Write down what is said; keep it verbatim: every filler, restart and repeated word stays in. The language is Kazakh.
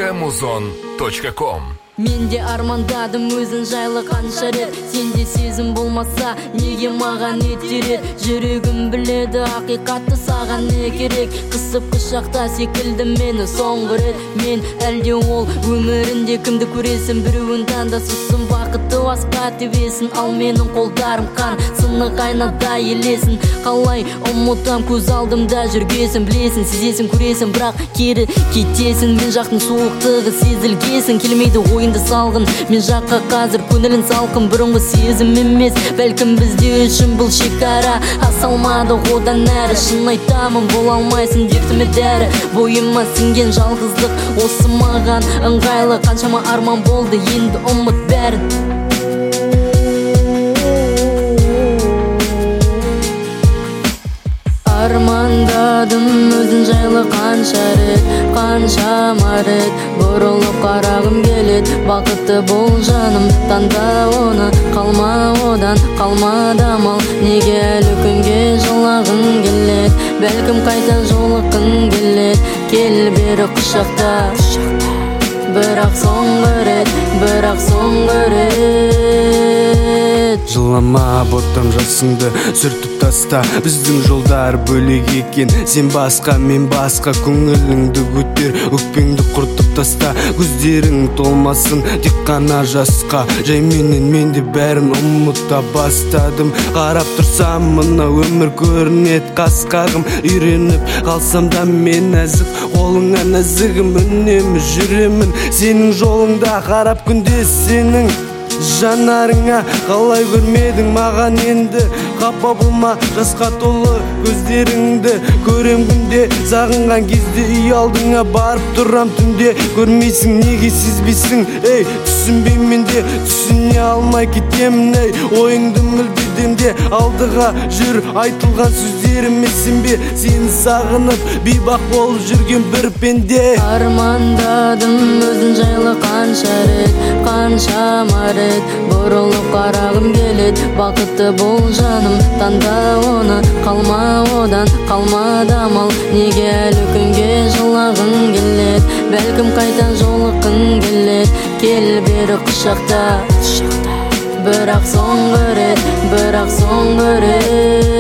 точка музон точка ком. Мен де армандадым өзін жайлы қанша рет, сенде сезім болмаса неге маған ертерек? Жүрегім біледі ақиқатты, саған не керек? Қысып құшақта секілді мені соңғы рет. Мен әлде ол өмірінде кімді көресің? Біреуін таңда сұсын, бақытты басқа тебесін. Ал менің қолдарым қан, сынық айнада елесін. Қалай ұмытам, көз алдымда жүргесін. Білесің, сезесің, көресің, бірақ кері кетесің. Мен жақтың суықтығы сезілгесін. Келмейді ойынды салғын, мен жаққа қазір көңілін салқын. Бұрынғы сезім емес, бәлкім бізде үшін бұл шекара. Асалмады одан әрі, шын айтамын, бола алмайсың дертіме дәрі. Бойыма сіңген жалғыздық осы маған ыңғайлы. Қаншама арман болды, енді ұмыт бәрін. Армандадым өзін жайлы қанша рет, қаншама рет. Бұрылып қарағым келет, бақытты бол жаным, таңда оны. Қалма одан, қалма дамал, неге әлі күнге жылағың келет? Бәлкім қайта жолыққың келет, кел бері құшақта. Бірақ соңғы рет, бірақ соңғы рет. Жылама боттам жасыңды сүртіп таста, біздің жолдар бөлек екен. Сен басқа, мен басқа, көңіліңді көтер, өкпеңді құртып таста. Көздерің толмасын тек қана жасқа, жай менен менде бәрін ұмыта бастадым. Қарап тұрсам мына өмір көрінет қасқағым. Үйреніп қалсам да мен нәзік, қолыңа нәзігім. Үнемі жүремін сенің жолыңда, қарап күнде сенің жанарыңа. Қалай көрмедің маған енді, қапа болма, жасқа толы көздеріңді. Көрем күнде, сағынған кезде үй алдыңа барып тұрам түнде. Көрмейсің, неге сезбейсің, ей, түсінбеймін де, түсіне алмай кетемін, ей. Ойыңды мүлдедемде, алдыға жүр, айтылған сөздеріме сенбе. Сені сағынып, бейбақ болып жүрген бір пенде. Армандадым өзін жайлы қанша рет, қаншама рет. Бұрылып қарағым келет, бақытты бол жаным, таңда оны. Қалма одан, қалма дамал, неге әлі күнге жылағың келет? Бәлкім қайта жолыққың келет, кел бері құшақта. Бірақ соңғы рет, бірақ соңғы рет.